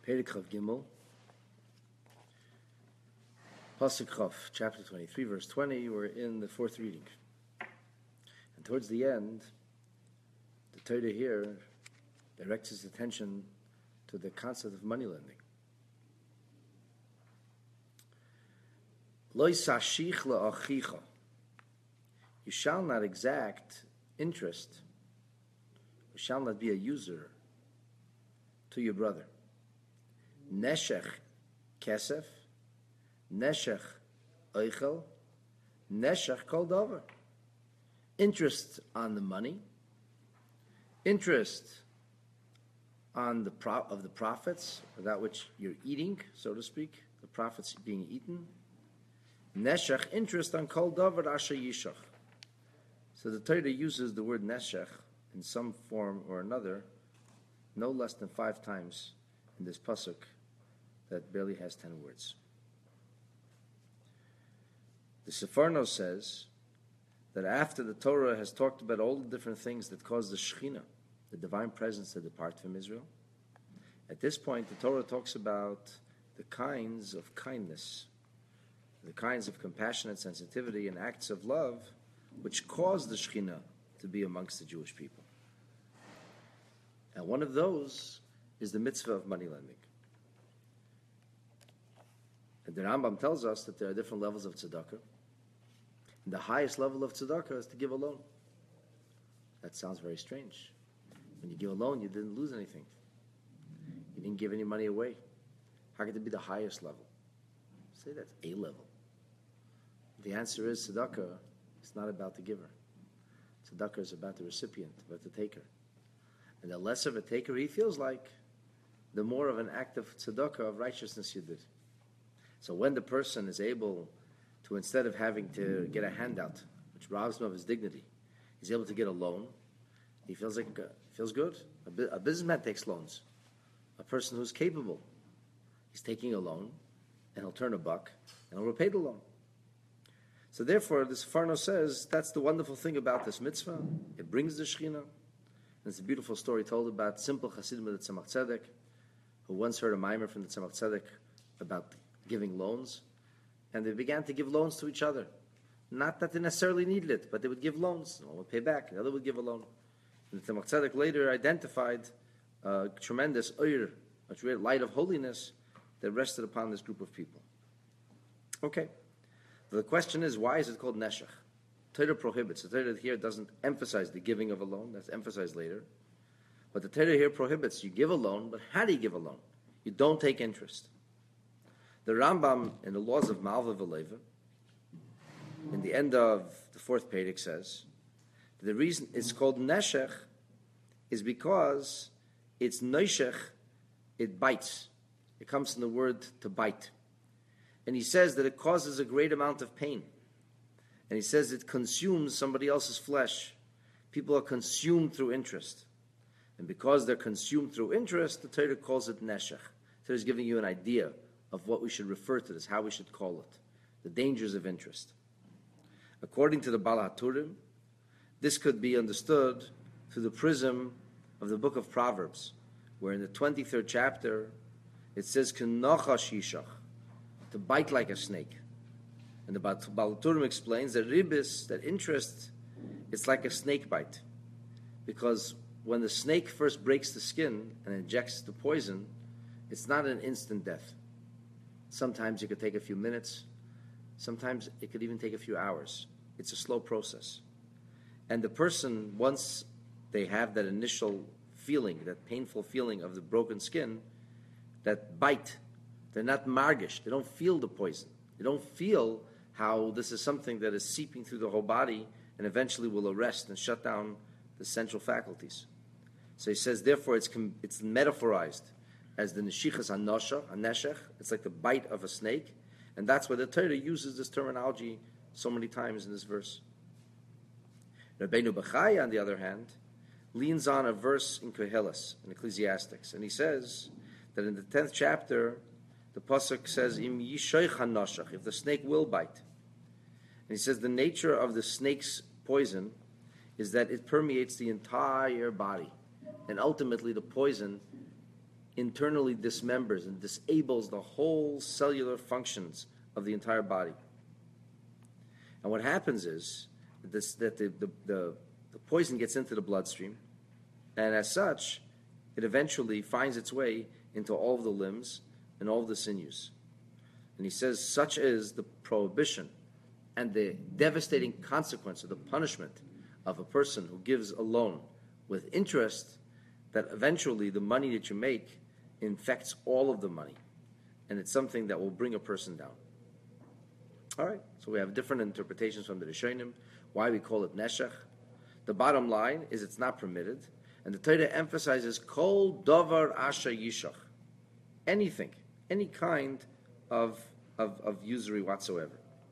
Perek Chav Gimel, Pasuk Chav, chapter 23, verse 20. We're in the fourth reading. And towards the end, the Torah here directs its attention to the concept of money lending. Lo yisashich la'achicha. You shall not exact interest. You shall not be a user to your brother. Neshech kesef, neshech oichel, neshech kol davar. Interest on the money, interest on the of the profits, or that which you're eating, so to speak, the profits being eaten. Neshech, interest on kol davar asher yishach. So the Torah uses the word neshech in some form or another, no less than 5 times in this pasuk that barely has 10 words. The Sefarno says that after the Torah has talked about all the different things that cause the Shekhinah, the divine presence, to depart from Israel, at this point the Torah talks about the kinds of kindness, the kinds of compassion and sensitivity and acts of love which cause the Shekhinah to be amongst the Jewish people. And one of those is the mitzvah of money lending. And the Rambam tells us that there are different levels of tzedakah. And the highest level of tzedakah is to give a loan. That sounds very strange. When you give a loan, you didn't lose anything. You didn't give any money away. How could it be the highest level? Say that's a level. The answer is tzedakah is not about the giver. Tzedakah is about the recipient, about the taker. And the less of a taker he feels like, the more of an act of tzedakah, of righteousness you did. So when the person is able to, instead of having to get a handout, which robs him of his dignity, he's able to get a loan, he feels good. A businessman takes loans. A person who's capable, he's taking a loan, and he'll turn a buck, and he'll repay the loan. So therefore, this Farno says, that's the wonderful thing about this mitzvah. It brings the Shekhinah. And it's a beautiful story told about simple Hasidim of the Tzemach Tzedek, who once heard a mimer from the Tzemach Tzedek about giving loans, and they began to give loans to each other. Not that they necessarily needed it, but they would give loans. One would pay back, the other would give a loan. And the Tzemach Tzedek later identified a tremendous oir, a light of holiness that rested upon this group of people. Okay. The question is, why is it called neshech? Torah prohibits. The Torah here doesn't emphasize the giving of a loan. That's emphasized later. But the Torah here prohibits. You give a loan, but how do you give a loan? You don't take interest. The Rambam in the laws of Malva Veleva, in the end of the 4th Perek, says that the reason it's called neshech is because it's noishech, it bites. It comes from the word to bite. And he says that it causes a great amount of pain. And he says it consumes somebody else's flesh. People are consumed through interest. And because they're consumed through interest, the Torah calls it neshech. The Torah is giving you an idea of what we should refer to this, how we should call it, the dangers of interest. According to the Baal HaTurim, this could be understood through the prism of the book of Proverbs, where in the 23rd chapter, it says, K'nochash yishach, to bite like a snake. And the Baal HaTurim explains that ribis, that interest, it's like a snake bite. Because when the snake first breaks the skin and injects the poison, it's not an instant death. Sometimes it could take a few minutes. Sometimes it could even take a few hours. It's a slow process. And the person, once they have that initial feeling, that painful feeling of the broken skin, that bite, they're not margish. They don't feel the poison. They don't feel how this is something that is seeping through the whole body and eventually will arrest and shut down the central faculties. So he says, therefore, it's metaphorized as the neshichas neshech. It's like the bite of a snake. And that's why the Torah uses this terminology so many times in this verse. Rabbeinu Bechaya, on the other hand, leans on a verse in Koheles, in Ecclesiastics. And he says that in the 10th chapter, the pasuk says, "Im yishoich hanoshach," if the snake will bite. And he says the nature of the snake's poison is that it permeates the entire body, and ultimately the poison internally dismembers and disables the whole cellular functions of the entire body. And what happens is that the poison gets into the bloodstream, and as such, it eventually finds its way into all of the limbs and all of the sinews. And he says, such is the prohibition and the devastating consequence of the punishment of a person who gives a loan with interest, that eventually the money that you make infects all of the money. And it's something that will bring a person down. All right, so we have different interpretations from the Rishonim, why we call it neshech. The bottom line is it's not permitted. And the Torah emphasizes kol davar asher yishach. Anything, any kind of usury whatsoever.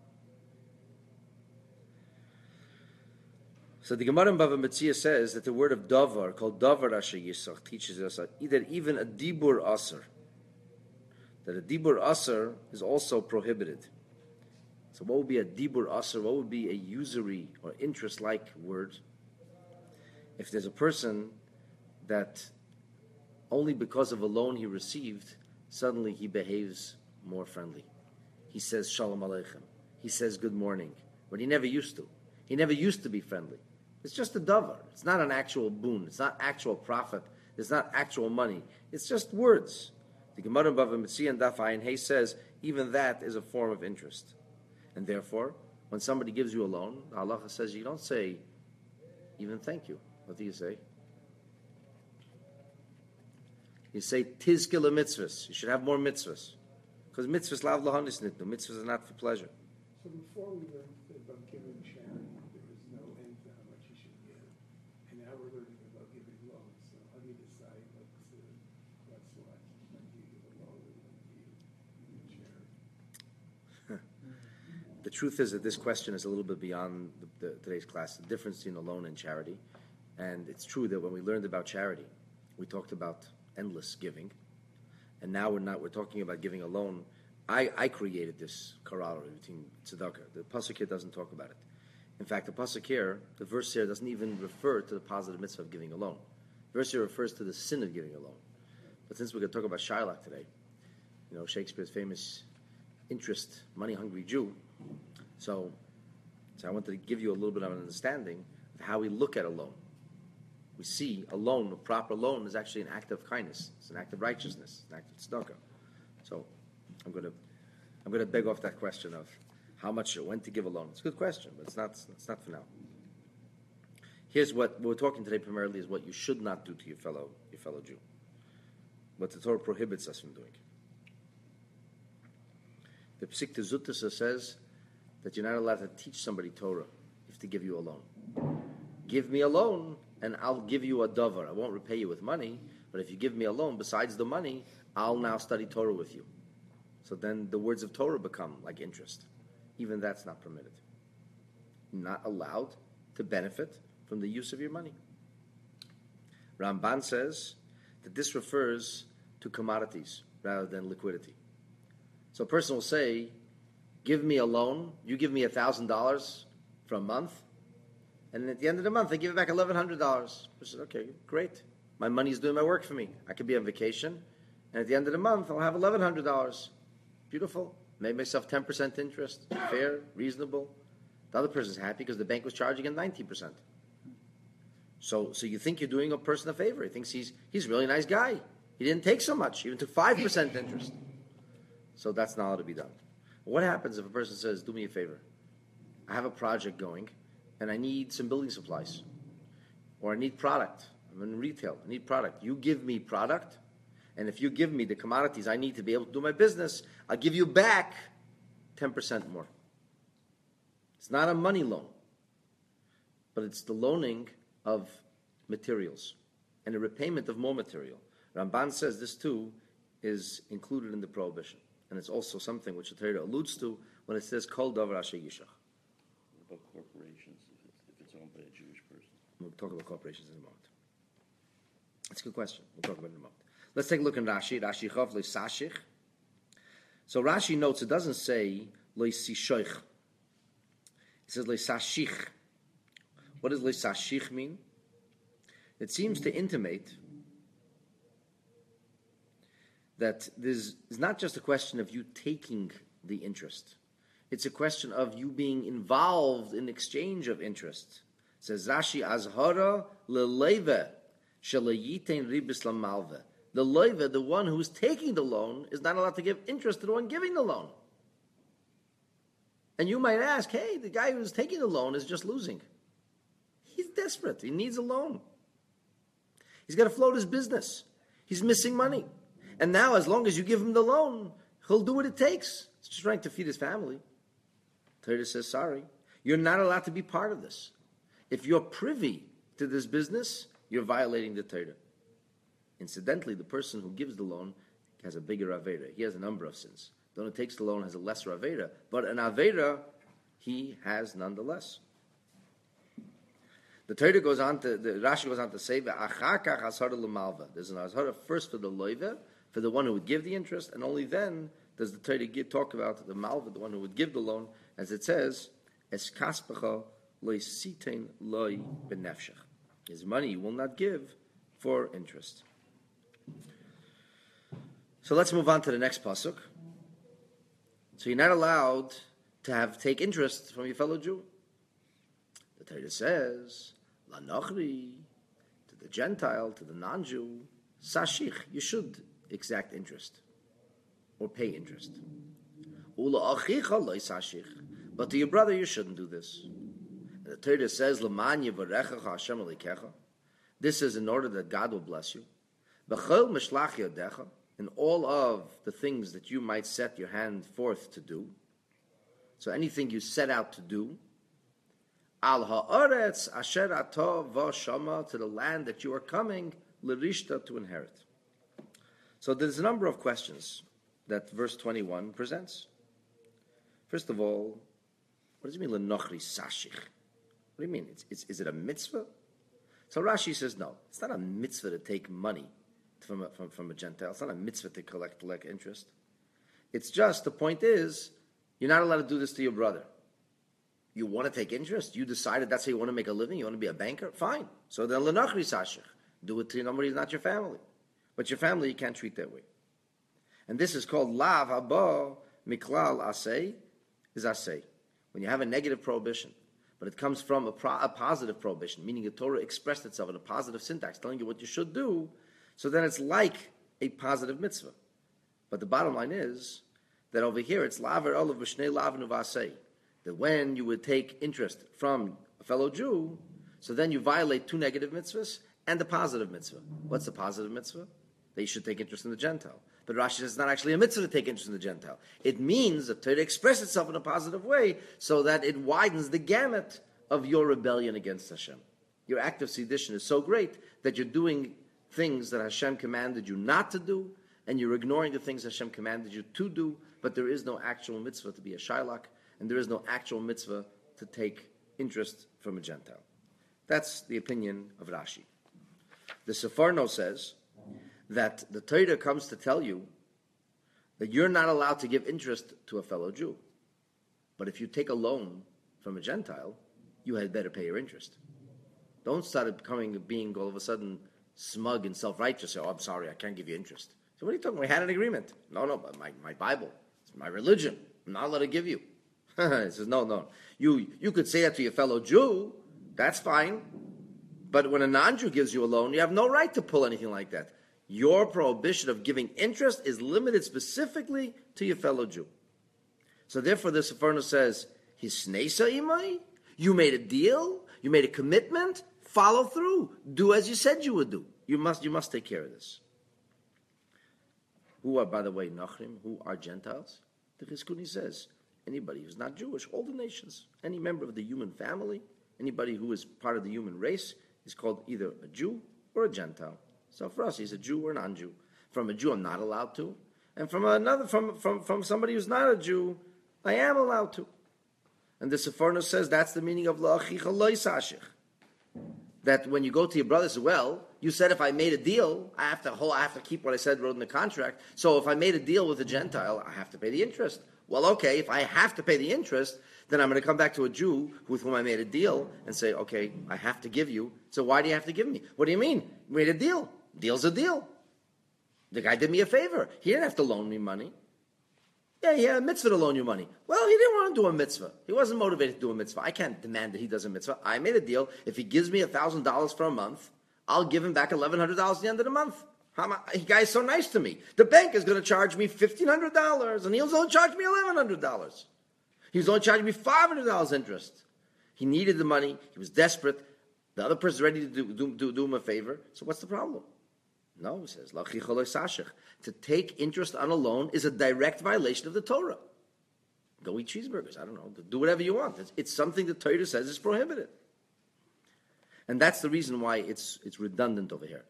So the Gemara in Bava Metzia says that the word of davar, called davar asher yishach, teaches us that even a dibur aser, that a dibur aser is also prohibited. So what would be a dibur aser? What would be a usury or interest-like word? If there's a person that only because of a loan he received, suddenly he behaves more friendly. He says shalom aleichem. He says good morning, but he never used to. He never used to be friendly. It's just a davar. It's not an actual boon. It's not actual profit. It's not actual money. It's just words. The Gemara in Bava Metzia and Daf Ayin Hey says even that is a form of interest. And therefore, when somebody gives you a loan, the halacha says you don't say even thank you. What do you say? You say tizkila mitzvahs. You should have more mitzvahs. Because mitzvahs lav lahanis nitnu. Mitzvahs are not for pleasure. So before we learned about giving charity, there was no end to how much you should give. And now we're learning about giving loans. So how do you decide what's what? When do you give a loan and when do you give charity? The truth is that this question is a little bit beyond today's class, the difference between a loan and charity. And it's true that when we learned about charity, we talked about endless giving. And now we're talking about giving a loan. I created this corollary between tzedakah. The pasuk here doesn't talk about it. In fact, the pasuk here, the verse here doesn't even refer to the positive mitzvah of giving a loan. The verse here refers to the sin of giving a loan. But since we're going to talk about Shylock today, you know, Shakespeare's famous interest, money-hungry Jew, so I wanted to give you a little bit of an understanding of how we look at a loan. We see a loan, a proper loan, is actually an act of kindness. It's an act of righteousness, an act of tzedakah. So I'm going to beg off that question of how much, when to give a loan. It's a good question, but it's not for now. Here's what we're talking today primarily is what you should not do to your fellow Jew. What the Torah prohibits us from doing. The Psikta Zuttasa says that you're not allowed to teach somebody Torah if they give you a loan. Give me a loan, and I'll give you a davar. I won't repay you with money, but if you give me a loan, besides the money, I'll now study Torah with you. So then the words of Torah become like interest. Even that's not permitted. You're not allowed to benefit from the use of your money. Ramban says that this refers to commodities rather than liquidity. So a person will say, give me a loan, you give me $1,000 for a month, and at the end of the month, I give it back $1,100. I said, okay, great. My money's doing my work for me. I could be on vacation, and at the end of the month, I'll have $1,100. Beautiful. Made myself 10% interest. Fair, reasonable. The other person's happy because the bank was charging him 19%. So you think you're doing a person a favor. He thinks he's a really nice guy. He didn't take so much. He even took 5% interest. So that's not allowed to be done. What happens if a person says, do me a favor? I have a project going, and I need some building supplies. Or I need product. I'm in retail. I need product. You give me product, and if you give me the commodities I need to be able to do my business, I'll give you back 10% more. It's not a money loan, but it's the loaning of materials and a repayment of more material. Ramban says this too is included in the prohibition. And it's also something which the Torah alludes to when it says Kol Davar Asher Yishach. What about corporations, if it's owned by a Jewish person? We'll talk about corporations in a moment. That's a good question. We'll talk about it in a moment. Let's take a look in Rashi. Rashi Chav Leisashich. So Rashi notes it doesn't say Leisishoich. It says Leisashich. What does Leisashich mean? It seems to intimate that this is not just a question of you taking the interest. It's a question of you being involved in exchange of interest. It says Rashi azhara leleve shalayitein ribis lamalve. The leve, the one who's taking the loan, is not allowed to give interest to the one giving the loan. And you might ask, hey, the guy who's taking the loan is just losing. He's desperate. He needs a loan. He's got to float his business. He's missing money. And now, as long as you give him the loan, he'll do what it takes. He's just trying to feed his family. Torah says, sorry, you're not allowed to be part of this. If you're privy to this business, you're violating the Torah. Incidentally, the person who gives the loan has a bigger Avera. He has a number of sins. The one who takes the loan has a lesser Avera. But an Avera, he has nonetheless. The Torah goes on to, the Rashi goes on to say, Achar kach hasara l'malva. There's an hasara first for the loiva, for the one who would give the interest, and only then does the Torah talk about the malva, the one who would give the loan, as it says, Es kaspecha loy sitein loy benefshach. His money you will not give for interest. So let's move on to the next pasuk. So you're not allowed to take interest from your fellow Jew. The Torah says, La nochri, to the Gentile, to the non-Jew, sashich, you should exact interest or pay interest. Ula achicha loy sashich, but to your brother you shouldn't do this. And the Torah says, L'man yivarechecha Hashem elikecha. This is in order that God will bless you. B'chol mishlach yodecha, in all of the things that you might set your hand forth to do. So anything you set out to do, al ha'aretz asher atah v'shama, to the land that you are coming, l'rishta, to inherit. So there's a number of questions that verse 21 presents. First of all, what does it mean, l'nochri sashich? What do you mean? Is it a mitzvah? So Rashi says, no, it's not a mitzvah to take money from a Gentile. It's not a mitzvah to collect interest. It's just, the point is, you're not allowed to do this to your brother. You want to take interest? You decided that's how you want to make a living? You want to be a banker? Fine. So then, l'nachri sashich. Do it to somebody who's not your family. But your family you can't treat that way. And this is called lav haba miklal asay, is asay. When you have a negative prohibition, but it comes from a positive prohibition, meaning the Torah expressed itself in a positive syntax, telling you what you should do, so then it's like a positive mitzvah. But the bottom line is that over here it's laver olav b'shnei lavnu v'asei, that when you would take interest from a fellow Jew, so then you violate two negative mitzvahs and the positive mitzvah. What's the positive mitzvah? That you should take interest in the Gentile. But Rashi says it's not actually a mitzvah to take interest in the Gentile. It means that Torah express itself in a positive way so that it widens the gamut of your rebellion against Hashem. Your act of sedition is so great that you're doing things that Hashem commanded you not to do, and you're ignoring the things Hashem commanded you to do, but there is no actual mitzvah to be a shailak, and there is no actual mitzvah to take interest from a Gentile. That's the opinion of Rashi. The Sefarno says that the Torah comes to tell you that you're not allowed to give interest to a fellow Jew. But if you take a loan from a Gentile, you had better pay your interest. Don't start being all of a sudden smug and self-righteous. Say, oh, I'm sorry, I can't give you interest. So what are you talking about? We had an agreement. No, but my Bible, it's my religion. I'm not allowed to give you. He says, no. You could say that to your fellow Jew. That's fine. But when a non-Jew gives you a loan, you have no right to pull anything like that. Your prohibition of giving interest is limited specifically to your fellow Jew. So therefore, the Sefarno says, Hisneisa imai? You made a deal? You made a commitment? Follow through. Do as you said you would do. You must take care of this. Who are, by the way, Nachrim? Who are Gentiles? The Chizkuni says, anybody who's not Jewish, all the nations, any member of the human family, anybody who is part of the human race is called either a Jew or a Gentile. So for us, he's a Jew or a non-Jew. From a Jew, I'm not allowed to. And from somebody who's not a Jew, I am allowed to. And the Sefarno says that's the meaning of la'achicha loy sashich. That when you go to your brother, say, well, you said if I made a deal, I have to keep what I said wrote in the contract. So if I made a deal with a Gentile, I have to pay the interest. Well, okay, if I have to pay the interest, then I'm going to come back to a Jew with whom I made a deal and say, okay, I have to give you. So why do you have to give me? What do you mean? We made a deal. Deal's a deal. The guy did me a favor. He didn't have to loan me money. Yeah, he had a mitzvah to loan you money. Well, he didn't want to do a mitzvah. He wasn't motivated to do a mitzvah. I can't demand that he does a mitzvah. I made a deal. If he gives me $1,000 for a month, I'll give him back $1,100 at the end of the month. The guy's so nice to me. The bank is going to charge me $1,500, and he'll only charge me $1,100. He's only charging me $500 interest. He needed the money. He was desperate. The other person's ready to do him a favor. So what's the problem? No, he says, to take interest on a loan is a direct violation of the Torah. Go eat cheeseburgers. I don't know. Do whatever you want. It's something the Torah says is prohibited. And that's the reason why it's redundant over here.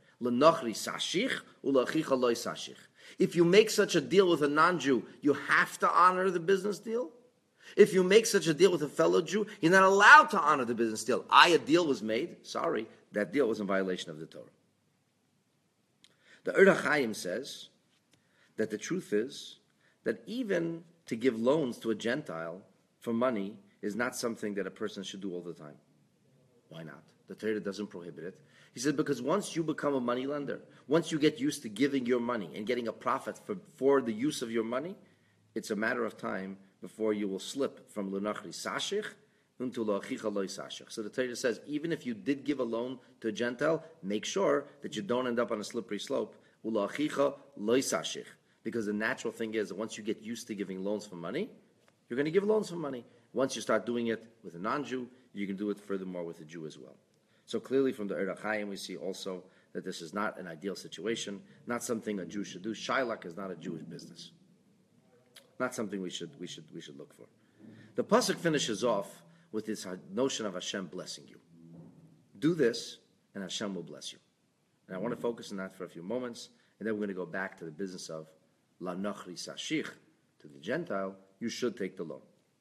If you make such a deal with a non-Jew, you have to honor the business deal. If you make such a deal with a fellow Jew, you're not allowed to honor the business deal. A deal was made. Sorry, that deal was in violation of the Torah. The Ur HaChaim says that the truth is that even to give loans to a Gentile for money is not something that a person should do all the time. Why not? The Torah doesn't prohibit it. He said because once you become a money lender, once you get used to giving your money and getting a profit for the use of your money, it's a matter of time before you will slip from l'nachri sashich into l'achicha loy sashich. So the Torah says, even if you did give a loan to a Gentile, make sure that you don't end up on a slippery slope, u'la'achicha loy sashich. Because the natural thing is that once you get used to giving loans for money, you're going to give loans for money. Once you start doing it with a non-Jew, you can do it furthermore with a Jew as well. So clearly from the Ur HaChaim we see also that this is not an ideal situation, not something a Jew should do. Shailak is not a Jewish business. Not something we should look for. The pasuk finishes off with this notion of Hashem blessing you. Do this, and Hashem will bless you. And I want to focus on that for a few moments, and then we're going to go back to the business of la nachri sashich, to the Gentile. You should take the loan.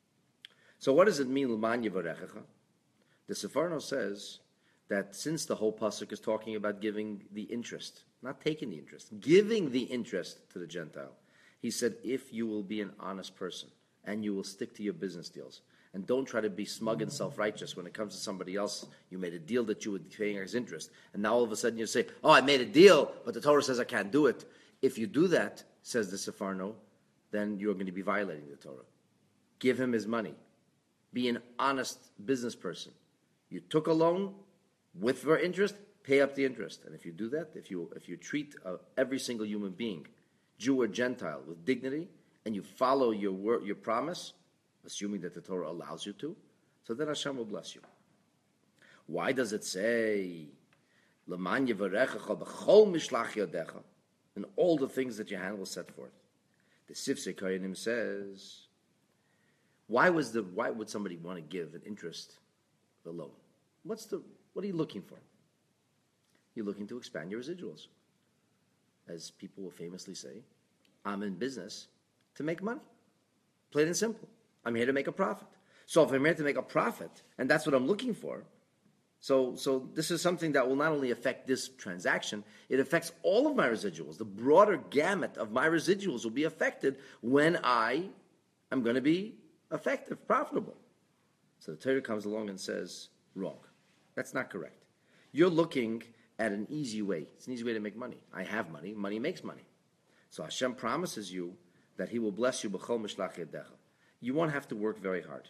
So what does it mean, l'man yivarechecha? The Sefarno says that since the whole pasuk is talking about giving the interest, not taking the interest, giving the interest to the Gentile, he said, if you will be an honest person and you will stick to your business deals and don't try to be smug and self-righteous when it comes to somebody else, you made a deal that you would be paying as interest, and now all of a sudden you say, oh, I made a deal, but the Torah says I can't do it. If you do that, says the Sefarno, then you're going to be violating the Torah. Give him his money. Be an honest business person. You took a loan with your interest, pay up the interest. And if you do that, if you treat every single human being, Jew or Gentile, with dignity, and you follow your promise, assuming that the Torah allows you to, so then Hashem will bless you. Why does it say, "L'man yivarechecha b'chol mishlach yodecha," and all the things that your hand will set forth? The Sifsei Kohanim says, why would somebody want to give an interest, the loan? What are you looking for? You're looking to expand your residuals. As people will famously say, I'm in business to make money. Plain and simple. I'm here to make a profit. So if I'm here to make a profit, and that's what I'm looking for, so this is something that will not only affect this transaction, it affects all of my residuals. The broader gamut of my residuals will be affected when I am going to be effective, profitable. So the Torah comes along and says, wrong. That's not correct. You're looking at an easy way. It's an easy way to make money. I have money. Money makes money. So Hashem promises you that He will bless you b'chol mishlach yadecha. You won't have to work very hard.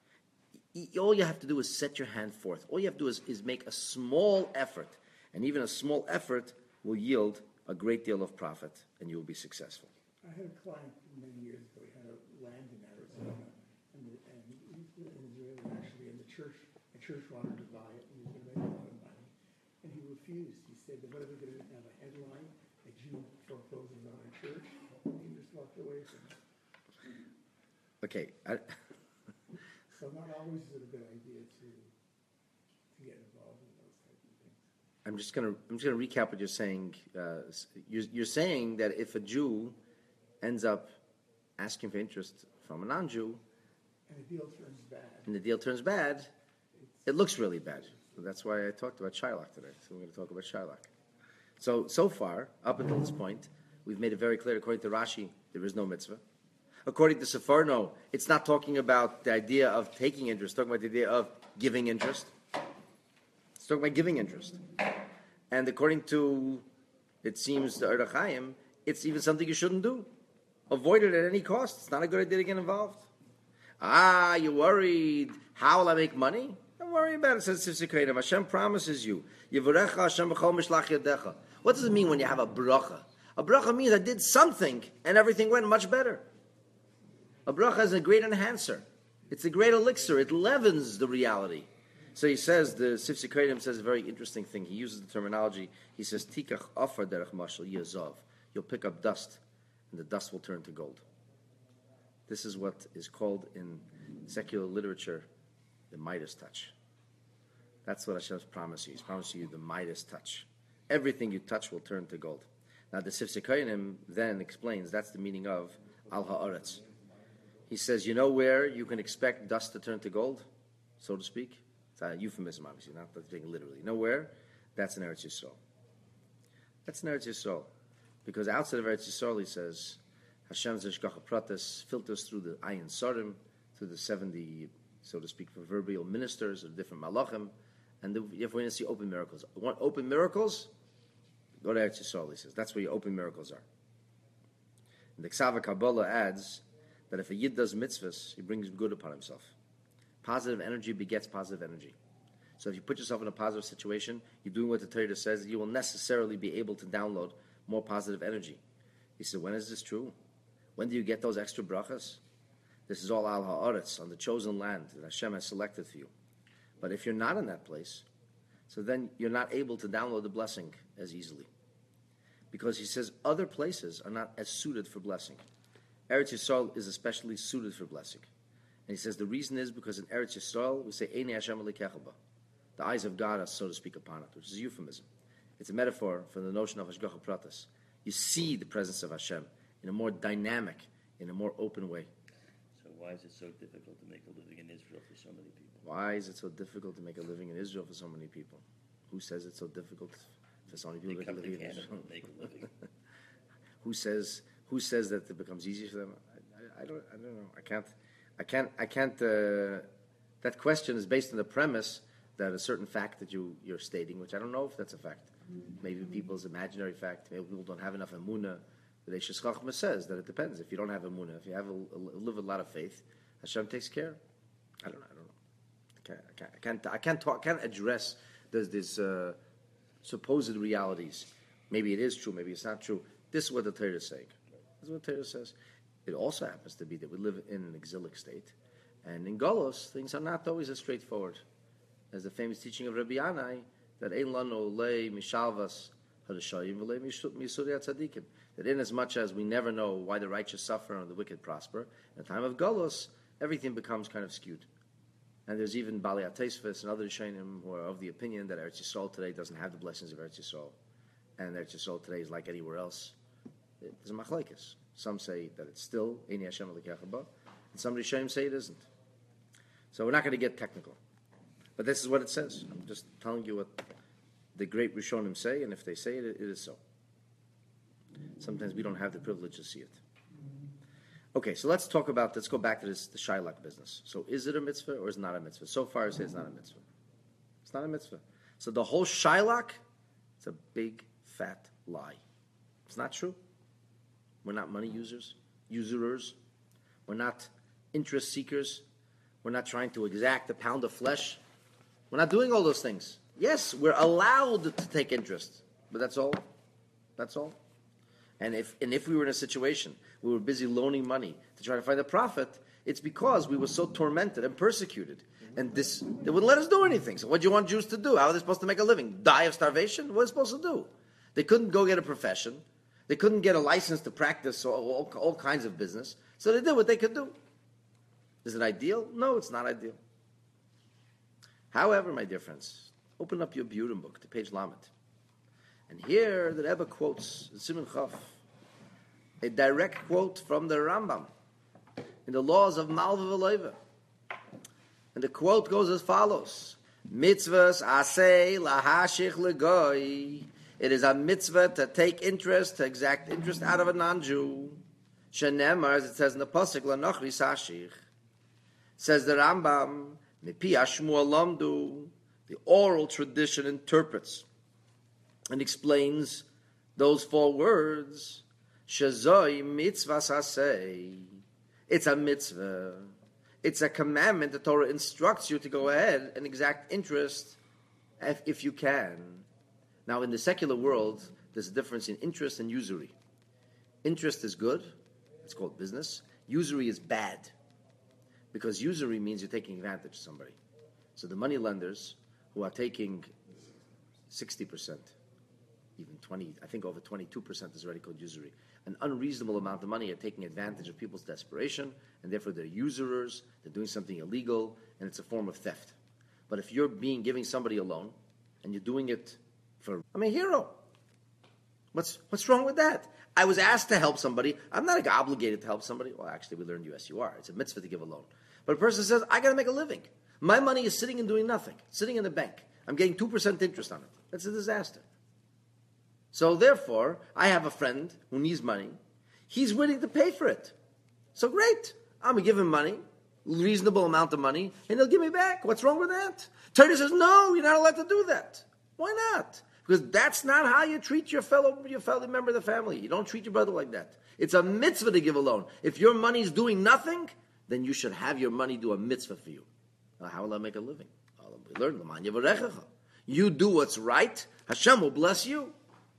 All you have to do is set your hand forth. All you have to do is make a small effort. And even a small effort will yield a great deal of profit, and you will be successful. I had a client many years ago. He had a land in Arizona, and he was Israeli actually, and the church wanted to buy it, and he was going to make a lot of money. And he refused. He said, what are we going to have a headline? A Jew forecloses on a church? And he just walked away from it. Okay. So not always is it a good idea to get involved in those types of things. I'm just going to recap what you're saying. You're saying that if a Jew ends up asking for interest from a non-Jew, and the deal turns bad, it looks really bad. So that's why I talked about Shailak today. So we're going to talk about Shailak. So far, up until this point, we've made it very clear, according to Rashi, there is no mitzvah. According to Sefarno, it's not talking about the idea of taking interest, it's talking about the idea of giving interest. It's talking about giving interest. And according to, it seems, the Ur HaChaim, it's even something you shouldn't do. Avoid it at any cost. It's not a good idea to get involved. You're worried. How will I make money? Don't worry about it, says Sifsei Hashem promises you. Yivarecha Hashem b'chol mishlach yadecha. What does it mean when you have a bracha? A bracha means I did something and everything went much better. A bracha is a great enhancer. It's a great elixir. It leavens the reality. So he says, the Sifsei Kodeim says a very interesting thing. He uses the terminology. He says, Tikach afar derech mashal yazov. You'll pick up dust, and the dust will turn to gold. This is what is called in secular literature the Midas touch. That's what Hashem's promised you. He's promised you the Midas touch. Everything you touch will turn to gold. Now the Sifsei Kodeim then explains that's the meaning of Al Ha'aretz. He says, you know where you can expect dust to turn to gold, so to speak? It's a euphemism, obviously, not taking literally. You know where? That's in Eretz Yisrael. That's in Eretz Yisrael. Because outside of Eretz Yisrael, he says, Hashem's Hashgacha Pratis filters through the Ayin Sarim, through the 70, so to speak, proverbial ministers of different malachim, and if we're going to see open miracles. Want open miracles? Go to Eretz Yisrael, he says. That's where your open miracles are. And the Ksava Kabbalah adds that if a Yid does mitzvahs, he brings good upon himself. Positive energy begets positive energy. So if you put yourself in a positive situation, you're doing what the Torah says, you will necessarily be able to download more positive energy. He said, when is this true? When do you get those extra brachas? This is all al ha'aretz, on the chosen land that Hashem has selected for you. But if you're not in that place, so then you're not able to download the blessing as easily. Because he says other places are not as suited for blessing. Eretz Yisrael is especially suited for blessing. And he says the reason is because in Eretz Yisrael, we say, Einei Hashem alikecha ba. The eyes of God are, so to speak, upon it, which is a euphemism. It's a metaphor for the notion of Hashgacha Pratis. You see the presence of Hashem in a more dynamic, in a more open way. So why is it so difficult to make a living in Israel for so many people? Why is it so difficult to make a living in Israel for so many people? Who says it's so difficult for so many people They to come make a to living in Canada Israel? and make a living. Who says that it becomes easier for them? I don't know. I can't. That question is based on the premise that a certain fact that you're stating, which I don't know if that's a fact. Maybe people's imaginary fact. Maybe people don't have enough emunah. The Eishes Chachma says that it depends. If you don't have emunah, if you have live a lot of faith, Hashem takes care. I don't know. I can't address these supposed realities. Maybe it is true. Maybe it's not true. This is what the Torah is saying. This is what the Torah says. It also happens to be that we live in an exilic state, and in Golos things are not always as straightforward as the famous teaching of Rabbi Yanai that Ein lano lei mishalvas hadashayim v'lei misuri tzadikim. That in as much as we never know why the righteous suffer and the wicked prosper, in the time of Golos, everything becomes kind of skewed. And there's even Bali Atesvis and other Rishonim who are of the opinion that Eretz Yisrael today doesn't have the blessings of Eretz Yisrael, and Eretz Yisrael today is like anywhere else. There's a machlekes. Some say that it's still Einei Hashem alikecha ba, and some Rishonim say it isn't. So we're not going to get technical, but this is what it says. I'm just telling you what the great Rishonim say, and if they say it, it is so. Sometimes we don't have the privilege to see it. Okay, so let's go back to the Shailak business. So is it a mitzvah or is it not a mitzvah? So far I say it's not a mitzvah. It's not a mitzvah. So the whole Shailak, it's a big, fat lie. It's not true. We're not money usurers. We're not interest seekers. We're not trying to exact a pound of flesh. We're not doing all those things. Yes, we're allowed to take interest, but that's all. That's all. And if we were in a situation we were busy loaning money to try to find a profit, it's because we were so tormented and persecuted. And they wouldn't let us do anything. So what do you want Jews to do? How are they supposed to make a living? Die of starvation? What are they supposed to do? They couldn't go get a profession. They couldn't get a license to practice all kinds of business. So they did what they could do. Is it ideal? No, it's not ideal. However, my dear friends, open up your Burim book to page Lamed. And here the Rebbe quotes Siman Chaf, a direct quote from the Rambam in the laws of Malva V'Leiva. And the quote goes as follows: Mitzvahs aseh lahashich legoy. It is a mitzvah to take interest, to exact interest out of a non-Jew. Shenemar, as it says in the pasuk, lanochri sashich. Says the Rambam, mipi ashmu alamdu. The oral tradition interprets and explains those 4 words. Shazoi mitzvah sasei. It's a mitzvah. It's a commandment. The Torah instructs you to go ahead and exact interest if you can. Now, in the secular world, there's a difference in interest and usury. Interest is good. It's called business. Usury is bad. Because usury means you're taking advantage of somebody. So the money lenders who are taking 60%, even 20, I think over 22% is already called usury. An unreasonable amount of money are taking advantage of people's desperation, and therefore they're usurers, they're doing something illegal, and it's a form of theft. But if you're giving somebody a loan, and you're doing it for, I'm a hero. What's wrong with that? I was asked to help somebody. I'm not obligated to help somebody. Well, actually, we learned USUR. It's a mitzvah to give a loan. But a person says, I got to make a living. My money is sitting and doing nothing, sitting in the bank. I'm getting 2% interest on it. That's a disaster. So therefore, I have a friend who needs money. He's willing to pay for it. So great. I'm going to give him money, reasonable amount of money, and he'll give me back. What's wrong with that? Torah says, no, you're not allowed to do that. Why not? Because that's not how you treat your fellow member of the family. You don't treat your brother like that. It's a mitzvah to give a loan. If your money's doing nothing, then you should have your money do a mitzvah for you. How will I make a living? We learn, you do what's right, Hashem will bless you.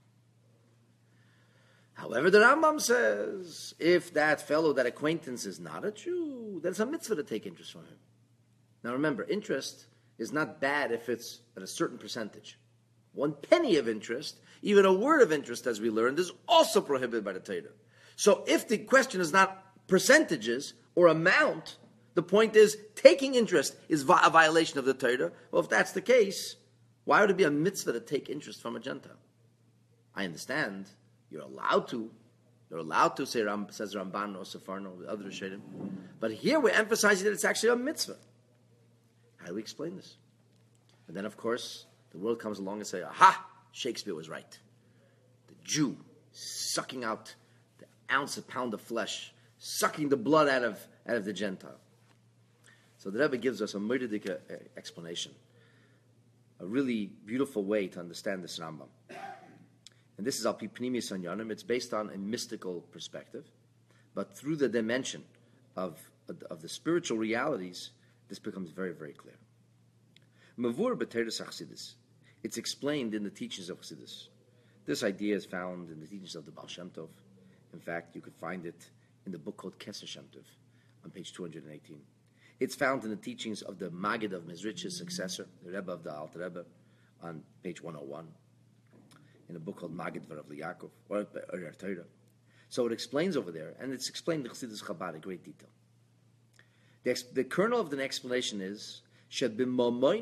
However, the Rambam says, if that fellow, that acquaintance is not a Jew, then it's a mitzvah to take interest from him. Now remember, interest is not bad if it's at a certain percentage. 1 penny of interest, even a word of interest, as we learned, is also prohibited by the Torah. So if the question is not percentages or amount, the point is taking interest is a violation of the Torah. Well, if that's the case, why would it be a mitzvah to take interest from a Gentile? I understand. You're allowed to. You're allowed to, says Ramban or Sefarno, the other Rishonim. But here we're emphasizing that it's actually a mitzvah. How do we explain this? And then, of course, the world comes along and says, aha, Shakespeare was right. The Jew sucking out the ounce, a pound of flesh, sucking the blood out of the Gentile. So the Rebbe gives us a murdic explanation, a really beautiful way to understand this Rambam. And this is Al Pi Pnimius Anyanim. It's based on a mystical perspective, but through the dimension of the spiritual realities, this becomes very, very clear. Mavur b'Teres Chassidus. It's explained in the teachings of Chassidus. This idea is found in the teachings of the Baal Shem Tov. In fact, you could find it in the book called Keser Shem Tov on page 218. It's found in the teachings of the Maggid of Mezrich's successor, the Rebbe of the Alter Rebbe, on page 101. In a book called Maggid Varav Yaakov, or Torah. So it explains over there, and it's explained in Chassidus Chabad in great detail. The kernel of the explanation is that in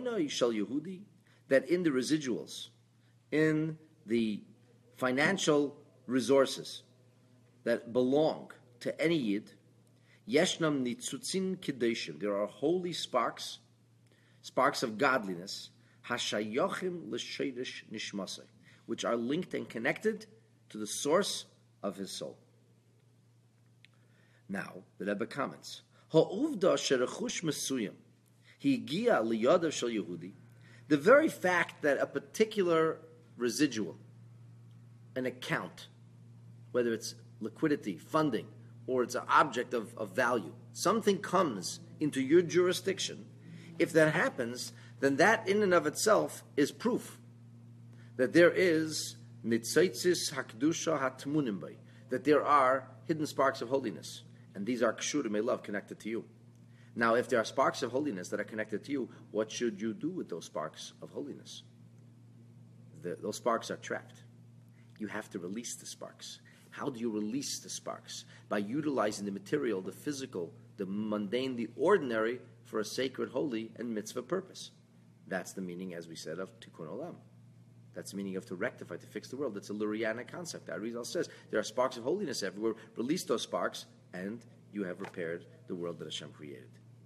the residuals, in the financial resources that belong to any Yid, Yeshnam nitzutzin kiddushim, there are holy sparks of godliness, hashayochim l'sheidish nishmasei, which are linked and connected to the source of his soul. Now, the Rebbe comments, Ha'uvda sherechush mesuyim, higia liyadav shel Yehudi, the very fact that a particular residual, an account, whether it's liquidity, funding, or it's an object of value, something comes into your jurisdiction, if that happens, then that in and of itself is proof that there is nitzaitzis hakdusha hatmunim bay, that there are hidden sparks of holiness, and these are kshurim love connected to you. Now, if there are sparks of holiness that are connected to you, what should you do with those sparks of holiness? Those sparks are trapped. You have to release the sparks. How do you release the sparks? By utilizing the material, the physical, the mundane, the ordinary, for a sacred, holy, and mitzvah purpose. That's the meaning, as we said, of Tikkun Olam. That's the meaning of to rectify, to fix the world. That's a Lurianic concept. Arizal says there are sparks of holiness everywhere. Release those sparks, and you have repaired the world that Hashem created.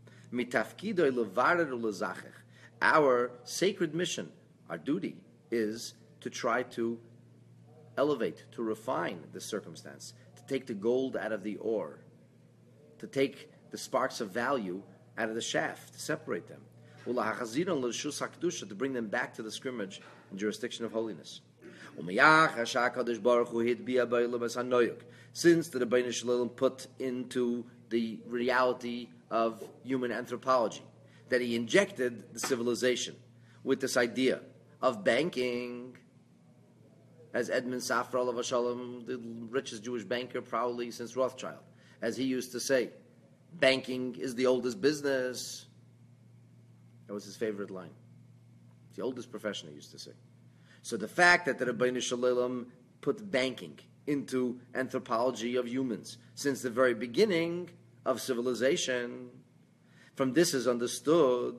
Our sacred mission, our duty, is to try to elevate, to refine the circumstance, to take the gold out of the ore, to take the sparks of value out of the shaft, to separate them, to bring them back to the scrimmage and jurisdiction of holiness. Since the Rebbeinu Shalom put into the reality of human anthropology, that he injected the civilization with this idea of banking, as Edmund Safra, alav hashalom, the richest Jewish banker probably since Rothschild, as he used to say, banking is the oldest business. That was his favorite line. It's the oldest profession, he used to say. So the fact that the Rebbeinu Shalom put banking into anthropology of humans since the very beginning of civilization, from this is understood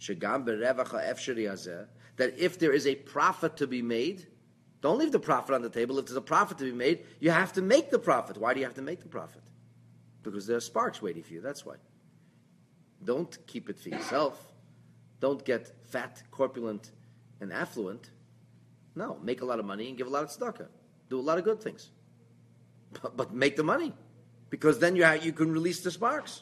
that if there is a profit to be made, don't leave the profit on the table. If there's a profit to be made, you have to make the profit. Why do you have to make the profit? Because there are sparks waiting for you, that's why. Don't keep it for yourself. Don't get fat, corpulent, and affluent. No, make a lot of money and give a lot of tzedakah. Do a lot of good things. But make the money, because then you can release the sparks.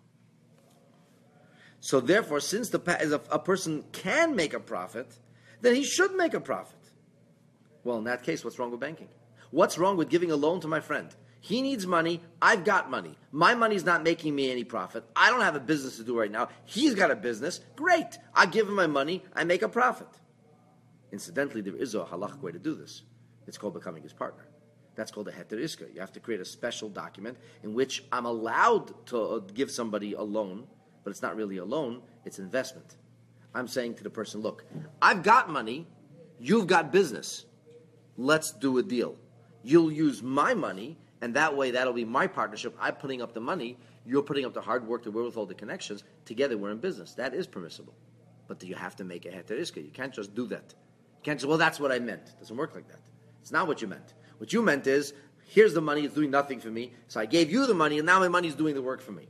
So therefore, since a person can make a profit, then he should make a profit. Well, in that case, what's wrong with banking? What's wrong with giving a loan to my friend? He needs money. I've got money. My money's not making me any profit. I don't have a business to do right now. He's got a business. Great. I give him my money. I make a profit. Incidentally, there is a halachic way to do this. It's called becoming his partner. That's called a heter iska. You have to create a special document in which I'm allowed to give somebody a loan, but it's not really a loan, it's investment. I'm saying to the person, look, I've got money, you've got business. Let's do a deal. You'll use my money, and that way that'll be my partnership. I'm putting up the money, you're putting up the hard work, the wherewithal, the connections. Together we're in business. That is permissible. But you have to make a heter iska. You can't just do that. You can't say, well, that's what I meant. It doesn't work like that. It's not what you meant. What you meant is, here's the money, it's doing nothing for me, so I gave you the money, and now my money is doing the work for me.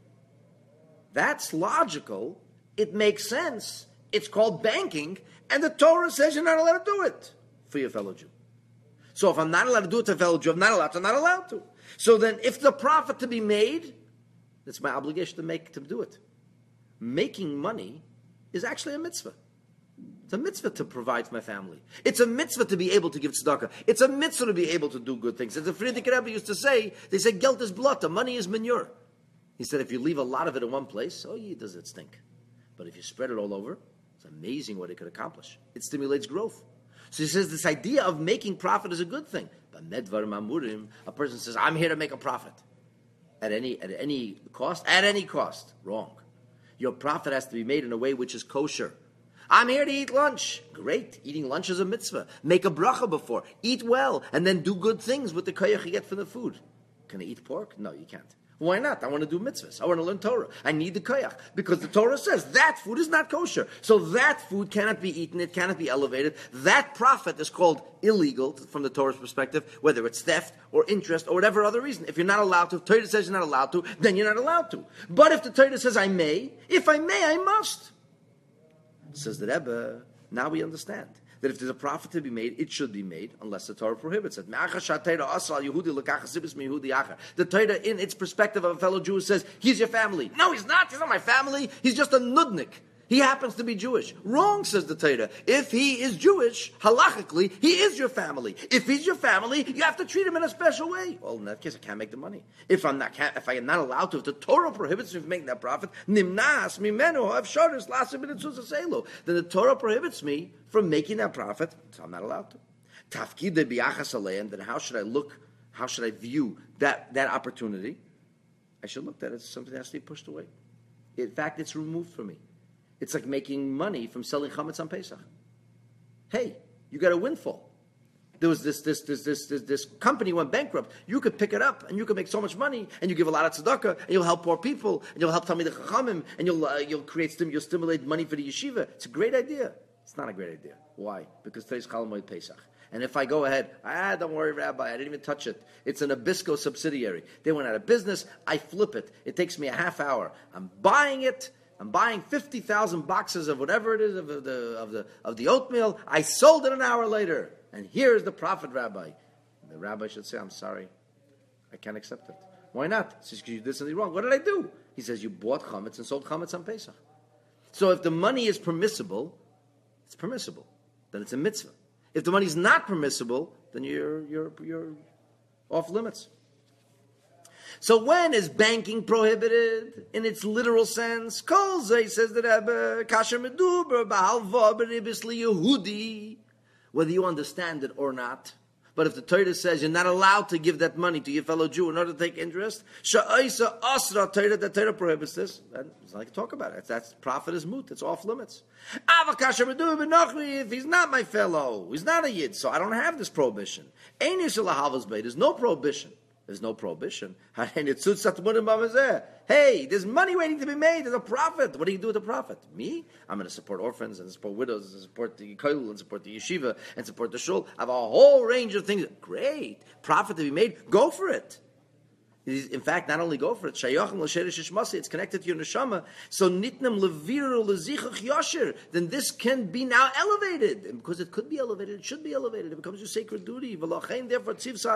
That's logical. It makes sense. It's called banking, and the Torah says you're not allowed to do it for your fellow Jew. So if I'm not allowed to do it to a fellow Jew, I'm not allowed to. So then, if the profit to be made, it's my obligation to do it. Making money is actually a mitzvah. It's a mitzvah to provide for my family. It's a mitzvah to be able to give tzedakah. It's a mitzvah to be able to do good things. As the Frierdiker Rebbe used to say, they say, geld is blotter, money is manure. He said, if you leave a lot of it in one place, does it stink. But if you spread it all over, it's amazing what it could accomplish. It stimulates growth. So he says this idea of making profit is a good thing. But medvar mamurim, a person says, I'm here to make a profit. At any cost? At any cost. Wrong. Your profit has to be made in a way which is kosher. I'm here to eat lunch. Great. Eating lunch is a mitzvah. Make a bracha before. Eat well. And then do good things with the koyach you get from the food. Can I eat pork? No, you can't. Why not? I want to do mitzvahs. I want to learn Torah. I need the koyach. Because the Torah says that food is not kosher. So that food cannot be eaten. It cannot be elevated. That profit is called illegal from the Torah's perspective, whether it's theft or interest or whatever other reason. If you're not allowed to, if Torah says you're not allowed to, then you're not allowed to. But if the Torah says I may, if I may, I must. Says the Rebbe, now we understand that if there's a profit to be made, it should be made, unless the Torah prohibits it. The Torah, in its perspective of a fellow Jew, says, he's your family. No, he's not. He's not my family. He's just a nudnik. He happens to be Jewish. Wrong, says the Torah. If he is Jewish, halachically, he is your family. If he's your family, you have to treat him in a special way. Well, in that case, I can't make the money. If I am not allowed to, if the Torah prohibits me from making that profit, nimnas mimenu ha'afsharis la'aseh b'nitzuz ha'seilu, then the Torah prohibits me from making that profit, so I'm not allowed to. Tafkid b'yachas aleim, then how should I view that opportunity? I should look at it as something that has to be pushed away. In fact, it's removed from me. It's like making money from selling chametz on Pesach. Hey, you got a windfall. There was this company went bankrupt. You could pick it up and you could make so much money, and you give a lot of tzedakah, and you'll help poor people, and you'll help Talmidei Chachamim, and you'll stimulate money for the yeshiva. It's a great idea. It's not a great idea. Why? Because today's Chol Hamoed Pesach. And if I go ahead, don't worry, Rabbi, I didn't even touch it. It's an Nabisco subsidiary. They went out of business. I flip it. It takes me a half hour. I'm buying it. I'm buying 50,000 boxes of whatever it is of the oatmeal. I sold it an hour later, and here's the profit, Rabbi. And the rabbi should say, "I'm sorry, I can't accept it." Why not? He says, "Because you did something wrong." What did I do? He says, "You bought chametz and sold chametz on Pesach." So if the money is permissible, it's permissible. Then it's a mitzvah. If the money's not permissible, then you're off limits. So when is banking prohibited in its literal sense? Kol zeh, says the Rebbe, kasher meduber b'halva b'ribis liyehudi, whether you understand it or not. But if the Torah says you're not allowed to give that money to your fellow Jew in order to take interest, sha'isa asra Torah, that Torah prohibits this, then it's not like to talk about it. That's profit is moot. It's off limits. Ava kasher meduber b'nochri, if he's not my fellow, he's not a Yid, so I don't have this prohibition. Ein yisrael lahavas beit, there's no prohibition. There's no prohibition. Hey, there's money waiting to be made. There's a profit. What do you do with the profit? Me? I'm going to support orphans and support widows and support the kollel and support the yeshiva and support the shul. I have a whole range of things. Great. Profit to be made. Go for it. In fact, not only go for it, it's connected to your neshama. So nitnem leviru lezichach yasher. Then this can be now elevated, and because it could be elevated, it should be elevated. It becomes your sacred duty. Therefore,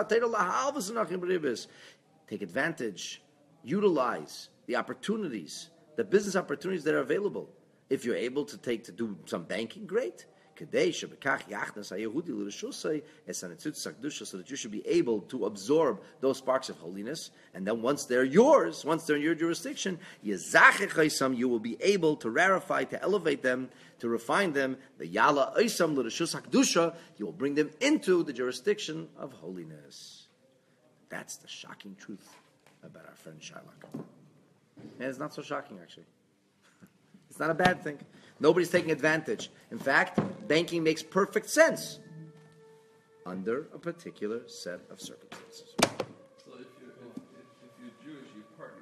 take advantage, utilize the opportunities, the business opportunities that are available. If you're able to do some banking, great. So that you should be able to absorb those sparks of holiness, and then once they're yours, once they're in your jurisdiction, you will be able to rarefy, to elevate them, to refine them. You will bring them into the jurisdiction of holiness. That's the shocking truth about our friend Shylock. And it's not so shocking, actually. It's not a bad thing. Nobody's taking advantage. In fact, banking makes perfect sense under a particular set of circumstances.